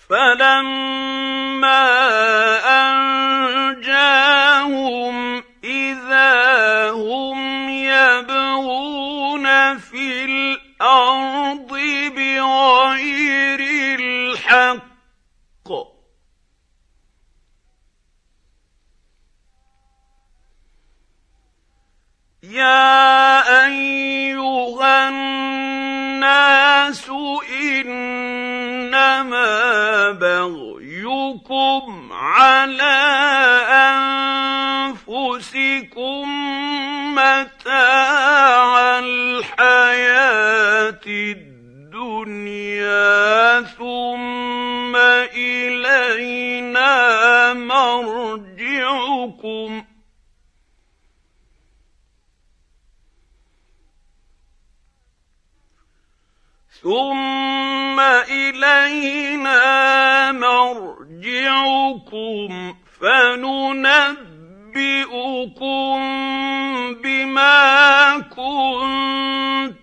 فَلَمَّا أَنجَاهُمْ إِذَا هُمْ يَبْغُونَ فِي الْأَرْضِ بِغَيْرِ الْحَقِّ يَا أَيُّهَا النَّاسُ إِنَّمَا بَغْيُكُمْ عَلَىٰ أَنفُسِكُم مَّتَاعَ الْحَيَاةِ الدُّنْيَا ثُمَّ إِلَيْنَا مَرْجِعُكُمْ فَنُنَبِّئُكُم بِمَا كُنتُمْ